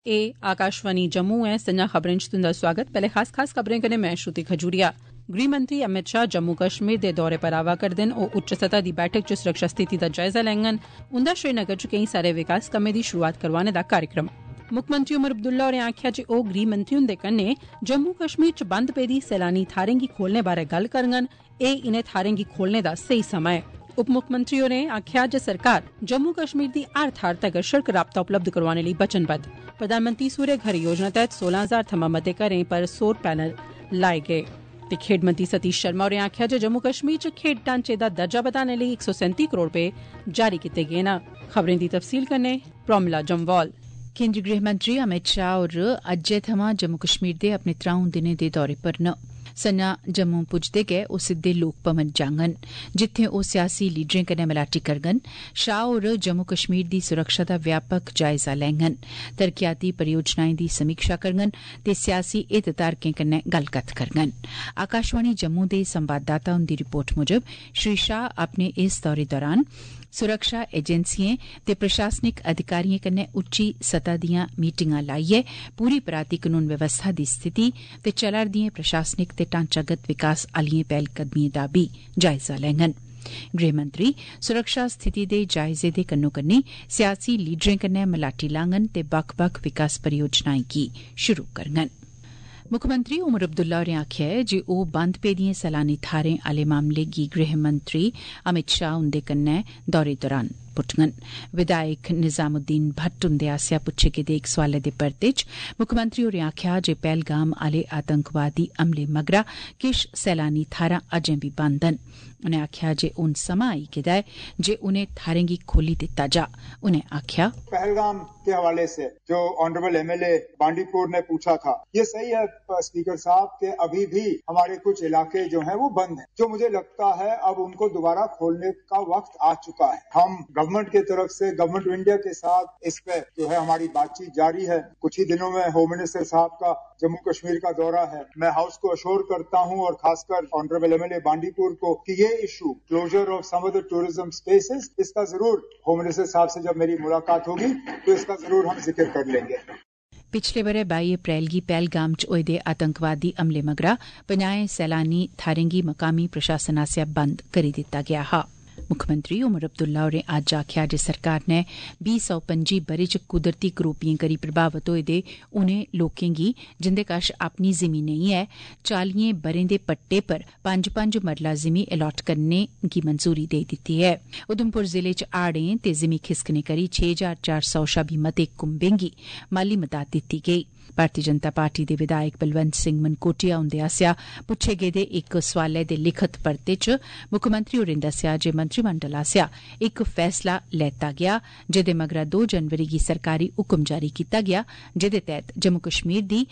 एह् आकाशवाणी जम्मू ऐ। संजा खबरें च तुंदा स्वागत। पैह्ले खास खबरें कन्नै मैं श्रुति खजूरिया। गृह मंत्री अमित शाह जम्मू कश्मीर दे दौरे पर आवा करदे न। ओह् उच्च सतह दी बैठक च सुरक्षा स्थिति दा जायजा लैङन। उंदा श्रीनगर च केईं सारे विकास कम्में दी शुरुआत करोआने दा कार्यक्रम। मुक्खमंत्री उमर अब्दुल्ला होरें आखेआ जे ओह् गृह मंत्री हुंदे कन्नै जम्मू कश्मीर च बंद पेदी सैलानी थाह्रें गी खोलने बारै गल्ल करङन। एह् इनें थाह्रें गी खोलने दा स्हेई समां ऐ। उप मुक्खमंत्री होरें आखेआ जे सरकार जम्मू कश्मीर दी हर थाह्र तगर शिड़क राबता उपलब्ध करोआने लेई वचनबद्ध। प्रधानमंत्री सूर्य घर योजना तैह्त 16,000 थमां मते घरें पर सौर पैनल लाए गे। ते खेड्ड मंत्री सतीश शर्मा होरें आखेआ जे जम्मू कश्मीर च खेड्ड ढांचे दा दर्जा बधाने लेई 137 करोड़ रपेऽ जारी कीते गे न। खबरें दी तफसील कन्नै प्रोमिला जम्वाल। केंद्रीय गृह मंत्री अमित शाह होर अज्जै थमां जम्मू कश्मीर दे अपने त्र'ऊं दिनें दे दौरे पर न। संजा जम्मू पुजदे गै ओह् सिद्दे लोक भवन जाङन, जित्थें ओह् सियासी लीडरें कन्नै मलाटी करङन। शाह होर जम्मू कश्मीर दी सुरक्षा दा व्यापक जायजा लैङन, तरक्कियाती परियोजनाएं दी समीक्षा करङन ते सियासी हितधारकें कन्नै गल्लकत्थ करङन। आकाशवाणी जम्मू दे संवाददाता हुंदी रिपोर्ट मुजब श्री शाह अपने इस दौरे दौरान सुरक्षा एजेंसिएं ते प्रशासनिक अधिकारिएं कन्नै उच्ची सतह दियां मीटिंगां लाइयै पूरी पराती कानून व्यवस्था दी स्थिति ते चला'रदिएं प्रशासनिक ते ढांचागत विकास आलिएं पैह्लकदमिएं दा बी जायजा लैङन। गृहमंत्री सुरक्षा स्थिति दे जायजे दे कन्नो कन्नी सियासी लीडरें कन्नै मलाटी लाङन ते बक्ख बक्ख विकास परियोजनाएं गी शुरू करङन। मुक्खमंत्री उमर अब्दुल्ला होरें आखेआ ऐ जे ओह् बंद पेदिएं सैलानी थाह्रें आले मामले गी गृहमंत्री अमित शाह हुंदे कन्नै दौरे दौरान पुट्टङन। विधायक निजामुद्दीन भट्ट हुंदे आसेआ पुच्छे गेदे इक सोआलै दे परते च मुक्खमंत्री होरें आखेआ जे पहलगाम आले आतंकवादी हमले मगरा किश सैलानी थाह्रां अजें बी बंद न। उनें आखेआ जे हून समां आई गेदा ऐ जे उनें थाह्रें गी खोली दित्ता जा। उनें आखेआ, पहलगाम के हवाले से जो ऑनरेबल एमएलए बांडीपुर ने पूछा था, ये सही है स्पीकर साहब के अभी भी हमारे कुछ इलाके जो हैं वो बंद हैं। जो मुझे लगता है अब उनको दोबारा खोलने का वक्त आ चुका है। हम गवर्नमेंट की तरफ से गवर्नमेंट ऑफ इंडिया के साथ इस पे जो है हमारी बातचीत जारी है। कुछ ही दिनों में होम मिनिस्टर साहब का जम्मू कश्मीर का दौरा है। मैं हाउस को अश्योर करता हूं और खासकर ऑनरेबल एमएलए बांडीपुर को कि ये issue closure of some of the tourism spaces, इसका जरूर होम मिनिस्टर साहब से जब मेरी मुलाकात होगी तो इसका जरूर हम जिक्र कर लेंगे। पिछले ब'रे 22 अप्रैल गी पहलगाम च होए दे आतंकवादी हमले मगरा 50 सैलानी थाह्रें गी मकामी प्रशासन आसेआ बंद करी दित्ता गेआ हा। मुक्खमंत्री उमर अब्दुल्ला होरें अज्ज आखेआ जे सरकार नै 2025 ब'रे च कुदरती करोपिएं करी प्रभावित होए दे उनें लोकें गी जिंदे कश अपनी जिमीं नेईं ऐ 40 ब'रें दे पट्टे पर 5-5 मरला जिमीं अलाट करने गी मंजूरी देई दित्ती ऐ। उधमपुर जिले च हाड़ें ते जिमीं खिसकने करी 6400 शा बी मते कुंबें गी माली मदाद दित्ती गेई। भारतीय जनता पार्टी दे विधायक बलवंत सिंह मनकोटिया हुंदे आसेआ पुच्छे गेदे इक सोआलै दे लिखत परते च मुक्खमंत्री होरें दस्सेआ जे मंत्रिमंडल आसेआ इक फैसला लैता गेआ जेदे मगरा 2 जनवरी गी सरकारी हुक्म जारी कीता गेआ, जेदे तैह्त जम्मू कश्मीर दी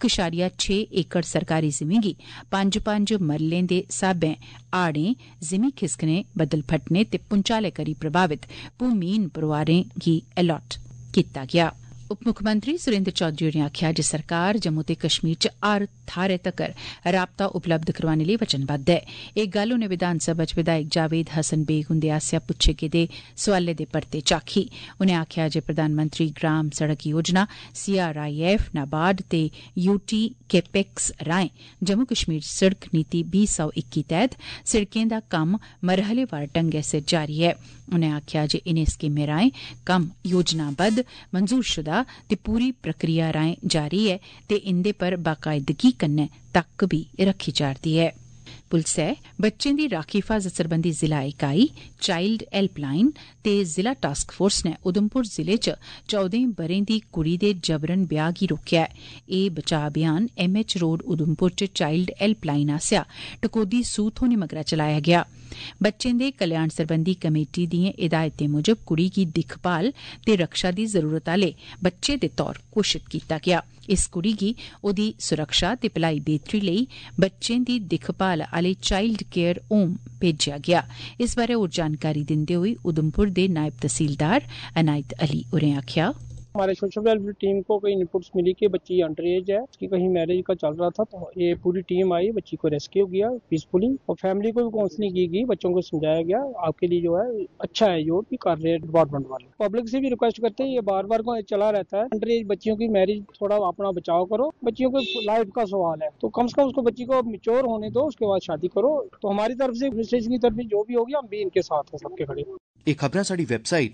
1.6 एकड़ सरकारी जिमीं गी 5-5 मरलें दे स्हाबें हाड़ें, जिमीं खिसकने, बदल फटने ते भूंचाले करी प्रभावित भूमिहीन परोआरें गी अलाट कीता गेआ। उप मुक्खमंत्री सुरेंद्र चौधरी होरें आखेआ जे सरकार जम्मू ते कश्मीर च हर थाह्रै तक्कर राबता उपलब्ध करोआने लेई वचनबद्ध ऐ। एह् गल्ल उनें विधानसभा च विधायक जावेद हसन बेग हुंदे आसेआ पुच्छे गेदे सोआलै दे परते च आखी। उनें आखेआ जे प्रधानमंत्री ग्राम सड़क योजना, CRIF, नाबार्ड ते UT कैपेक्स राएं जम्मू कश्मीर सड़क नीति 2021 तैह्त सड़कें दा कम्म मरहलेवार ढंगै सिर जारी ऐ। उनें आखेआ जे इनें स्कीमें राएं कम्म योजनाबद्ध, मंजूरशुदा ते पूरी प्रक्रिया राएं जारी ऐ ते इंदे पर बाकायदगी कन्नै तक्क बी रखी जा'रदी ऐ। पुलसै बच्चें दी राखी हिफाजत सरबंधी जिला इकाई, चाइल्ड हेल्पलाइन ते जिला टास्क फोर्स नै उधमपुर जिले च 14 ब'रें दी कुड़ी दे जबरन ब्याह गी रोकेआ ऐ। एह् बचाऽ अभियान MH रोड उधमपुर च चाइल्ड हेल्पलाइन आसेआ टकोह्दी सूह थ्होने मगरा चलाया गेआ। बच्चें दे कल्याण सरबंधी कमेटी दिएं हिदायतें मुजब कुड़ी गी दिक्खभाल ते रक्षा दी जरूरत आले बच्चे दे तौर घोषित कीता गेआ। इस कुड़ी गी ओह्दी सुरक्षा ते भलाई बेह्तरी लेई बच्चें दी दिक्खभाल आले चाइल्ड केयर होम भेजेआ गेआ। इस बारै होर जानकारी दिंदे होई उधमपुर दे नायब तहसीलदार अनायत अली होरें आखेआ, हमारे सोशल वेलफेयर टीम को कई इनपुट्स मिली कि बच्ची अंडर एज है, उसकी कहीं मैरिज का चल रहा था, तो ये पूरी टीम आई, बच्ची को रेस्क्यू किया पीसफुली और फैमिली को भी काउंसलिंग की गई, बच्चों को समझाया गया आपके लिए जो है अच्छा है जो भी कर रहे हैं डिपार्टमेंट वाले। पब्लिक से भी रिक्वेस्ट करते हैं, ये बार बार को चला रहता है, अंडर एज बच्चियों की मैरिज थोड़ा अपना बचाव करो, बच्चियों को लाइफ का सवाल है तो कम से कम उसको बच्ची को मैच्योर होने दो, उसके बाद शादी करो। तो हमारी तरफ से एडमिनिस्ट्रेशन की तरफ से जो भी होगी हम भी इनके साथ हैं, सबके खड़े। ਇਹ खबरां साडी वैबसाइट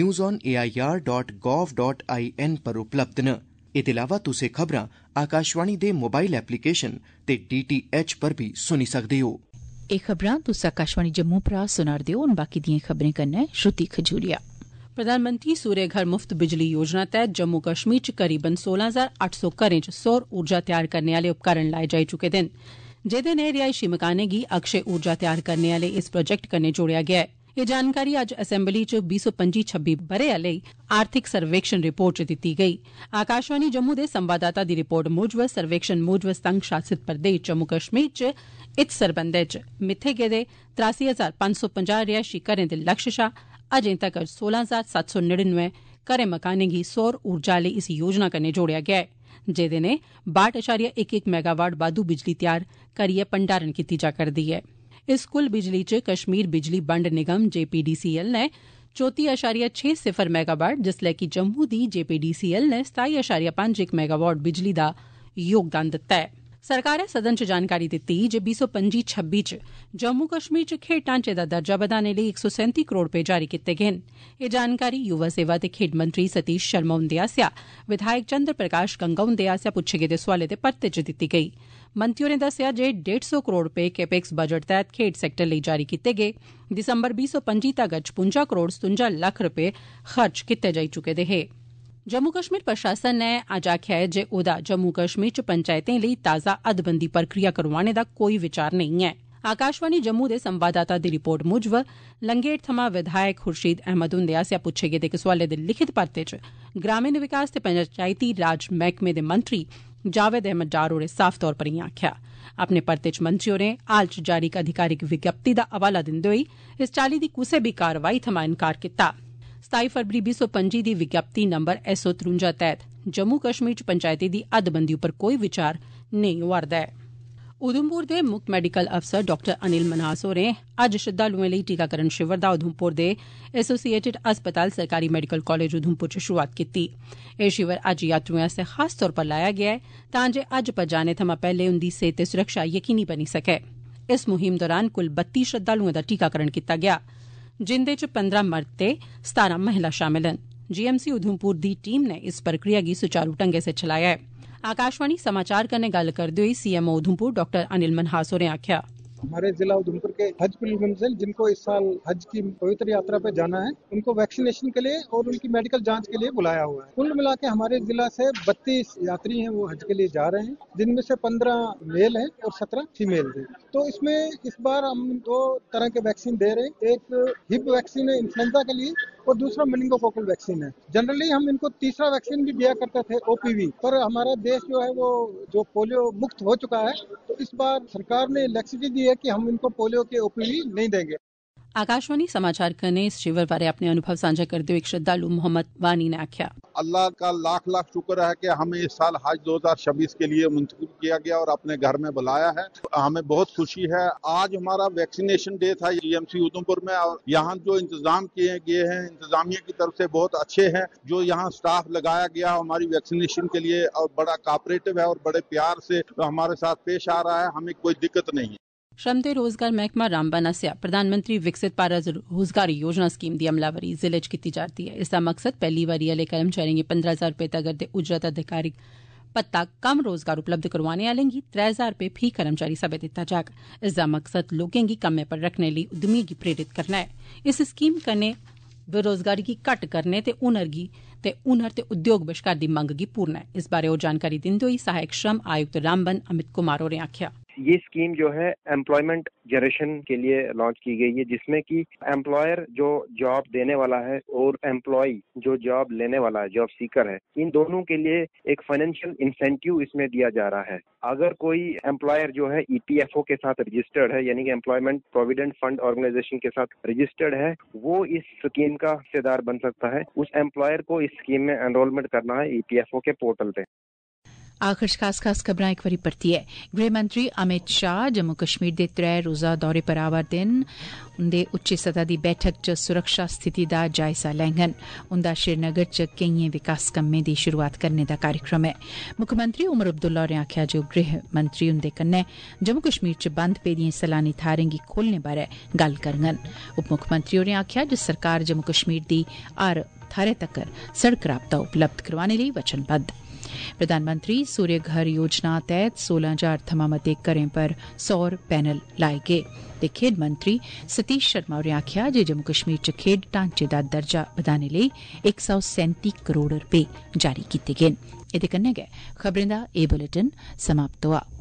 newsonair.gov.in पर उपलब्ध न। इस इलावा तुसें खबरां आकाशवाणी दे मोबाइल एप्लीकेशन ते DTH पर भी सुनी सकदे हो। ਇਹ खबरां तुस आकाशवाणी जम्मू परा सुना'रदे हो। हुण बाकी दियां खबरें कन्नै श्रुति खजूरिया। प्रधानमंत्री सूर्य घर मुफ्त बिजली योजना तैह्त जम्मू कश्मीर च करीबन 16,800 घरें च सौर ऊर्जा तैयार करने आले उपकरण लाए जाई चुके दे न, जेदे नै रिहायशी मकानें गी अक्षय ऊर्जा तैयार करने आले इस प्रोजेक्ट कन्नै जोड़ेआ गेआ है। एह् जानकारी अज्ज असैम्बली च 2025-26 ब'रे आले आर्थिक सर्वेक्षण रिपोर्ट च दित्ती गेई। आकाशवाणी जम्मू दे संवाददाता दी रिपोर्ट मूजब सर्वेक्षण मूजब संघ शासित प्रदेश जम्मू कश्मीर च इत सरबंधै च मित्थे गेदे 83,550 रिहायशी घरें दे लक्ष्य शा अजें तगर 16,799 घरें मकानें गी सौर ऊर्जा आली इस योजना कन्नै जोड़ेआ गेआ है, जेदे नै 62.11 मेगावाट बाद्दू बिजली तैयार करियै भंडारण कीती जा करदी ऐ। इस कुल बिजली च कश्मीर बिजली बंड निगम JPDCL नै 34.60 मेगावाट, जिसलै कि जम्मू दी JPDCL नै 27.51 मेगावाट बिजली दा योगदान दित्ता है। सरकारै सदन च जानकारी दित्ती जे 2025-26 च जम्मू कश्मीर च खेड्ड ढांचे दा दर्जा बधाने लेई 137 करोड़ रपे जारी कीते गे न। एह् जानकारी युवा सेवा ते खेड्ड मंत्री सतीश शर्मा हुंदे आसेआ विधायक चंद्र प्रकाश गंगा हुंदे आसेआ पुच्छे गेदे सोआले दे परते च दित्ती गेई। मंत्री होरें दस्सेआ जे 150 करोड़ रपे कैपेक्स बजट तैह्त खेड्ड सैक्टर लेई जारी कीते गे। दिसंबर 2025 तगर 56 करोड़ 57 लक्ख रपे खर्च कीते जाई चुके दे हे। जम्मू कश्मीर प्रशासन नै अज्ज आखेआ ऐ जे ओह्दा जम्मू कश्मीर च पंचायतें लेई ताज़ा हदबंदी प्रक्रिया करोआने दा कोई विचार नेईं ऐ। आकाशवाणी जम्मू दे संवाददाता दी रिपोर्ट मूजब लंगेट थमां विधायक खुर्शीद अहमद हुंदे आसेआ पुच्छे गेदे इक सोआले दे लिखित परते च ग्रामीण विकास ते पंचायती राज मैह्कमे दे मंत्री जावेद अहमद डार होरें साफ तौर पर इयां आखेआ। अपने परते च मंत्री होरें हाल च जारी इक अधिकारिक विज्ञप्ति दा हवाला दिंदे होई इस चाल्ली दी कुसै बी कारवाई थमां इन्कार कीता। 27 फरवरी 2025 दी विज्ञप्ति नंबर SO53 तैह्त जम्मू कश्मीर च पंचायतें दी हदबंदी उप्पर कोई विचार नेईं होआ'रदा ऐ। उधमपुर दे मुक्ख मैडिकल अफसर डॉक्टर अनिल मन्हास होरें अज्ज श्रद्धालुएं लेई टीकाकरण शिविर दा उधमपुर दे एसोसिएटेड अस्पताल सरकारी मैडिकल कॉलेज उधमपुर च शुरुआत कीती। एह् शिविर अज्ज यात्रुएं आस्तै खास तौर पर लाया गेआ है तां जे हज पर जाने थमां पैह्ले उंदी सेह्त ते सुरक्षा यकीनी बनी सकै। इस मुहिम दौरान कुल 32 श्रद्धालुएं दा टीकाकरण कीता गेआ, जिंदे च 15 मर्द ते 17 महिला शामिल न। GMC उधमपुर दी टीम ने इस प्रक्रिया गी सुचारू ढंगै सिर चलाया है। आकाशवाणी समाचार कन्नै गल्ल करदे होई CMO उधमपुर डॉक्टर अनिल मन्हास होरें आखेआ, हमारे जिला उधमपुर के हज पिलग्रिम्स जिनको इस साल हज की पवित्र यात्रा पे जाना है, उनको वैक्सीनेशन के लिए और उनकी मेडिकल जांच के लिए बुलाया हुआ है। कुल मिला के हमारे जिला से 32 यात्री हैं वो हज के लिए जा रहे हैं, जिनमें से 15 मेल हैं और 17 फीमेल हैं। तो इसमें इस बार हम 2 तरह के वैक्सीन दे रहे हैं। एक हिप वैक्सीन है इन्फ्लुएंजा के लिए और दूसरा मेनिंगोकोकल वैक्सीन है। जनरली हम इनको तीसरा वैक्सीन भी दिया करते थे OPV, पर हमारा देश जो है वो जो पोलियो मुक्त हो चुका है, तो इस बार सरकार ने लैक्सिटी दी है कि हम इनको पोलियो के OPV नहीं देंगे। आकाशवाणी समाचार कन्नै इस शिविर बारे अपने अनुभव साझा करदे होई इक श्रद्धालु मोहम्मद वानी ने आखेआ, अल्लाह का लाख लाख शुक्र है कि हमें इस साल हज 2026 के लिए मुंतखब किया गया और अपने घर में बुलाया है। हमें बहुत खुशी है। आज हमारा वैक्सीनेशन डे था GMC उधमपुर में, और यहाँ जो इंतजाम किए गए हैं इंतजामिया की तरफ से बहुत अच्छे हैं। जो यहाँ स्टाफ लगाया गया हमारी वैक्सीनेशन के लिए और बड़ा कोऑपरेटिव है और बड़े प्यार से हमारे साथ पेश आ रहा है, हमें कोई दिक्कत नहीं है। श्रम ते रोजगार मैह्कमा रामबन आसेआ प्रधानमंत्री विकसित भारत रोजगार योजना स्कीम दी अमलावरी जिले च कीती जा'रदी ऐ। इसदा मकसद पैह्ली बारी आह्ले कर्मचारिएं गी 15,000 रपे तगर दे उजरत अधिकारिक भत्ता कम रोजगार उपलब्ध करोआने आह्लें गी 3,000 रपे फी कर्मचारी स्हाबै दित्ता जाग। इसदा मकसद लोकें गी कम्मै पर रखने लेई उद्यमिएं गी प्रेरित करना ऐ। इस स्कीम कन्नै बेरोजगारी गी घट्ट करने ते हुनर ते उद्योग बश्कार दी मंग गी पूरना ऐ। इस बारे होर जानकारी दिंदे होई सहायक श्रम आयुक्त रामबन अमित कुमार होरें आखेआ, ये स्कीम जो है एम्प्लॉयमेंट जनरेशन के लिए लॉन्च की गई है, जिसमें कि एम्प्लॉयर जो जॉब देने वाला है और एम्प्लॉय जो जॉब लेने वाला है, जॉब सीकर है, इन दोनों के लिए एक फाइनेंशियल इंसेंटिव इसमें दिया जा रहा है। अगर कोई एम्प्लॉयर जो है EPFO के साथ रजिस्टर्ड है, यानी कि एम्प्लॉयमेंट प्रोविडेंट फंड ऑर्गेनाइजेशन के साथ रजिस्टर्ड है, वो इस स्कीम का हिस्सेदार बन सकता है। उस एम्प्लॉयर को इस स्कीम में एनरोलमेंट करना है EPFO के पोर्टल पे। आखिर खास खबरां एक बारी परतियै। गृह मंत्री अमित शाह जम्मू कश्मीर दे 3 रोज़ा दौरे पर आवा दिन उंदे उच्ची सतह दी बैठक च सुरक्षा स्थिति दा जायजा लैंगन। उंदा श्रीनगर च केइयें विकास कम्में दी शुरुआत करने दा कार्यक्रम है। मुक्खमंत्री उमर अब्दुल्ला होरें आखेआ जे गृह मंत्री उंदे कन्नै जम्मू कश्मीर च बंद पेदिएं सैलानी थाहरें गी खोलने बारै गल्ल करङन। उप मुक्खमंत्री होरें आखेआ जे सरकार जम्मू कश्मीर दी हर थाह्रै तक्कर सड़क राबता उपलब्ध करवाने लेई वचनबद्ध। प्रधानमंत्री सूर्य घर योजना तैह्त 16,000 थमां मते घरें पर सौर पैनल लाए गे ते खेड मंत्री सतीश शर्मा होरें आखेआ जे जम्मू कश्मीर च खेड ढांचे दा दर्जा बधाने लेई 137 करोड़ रपे जारी कीते गे न। एह्दे कन्नै गै खबरें दा एह् बुलेटिन समाप्त होआ।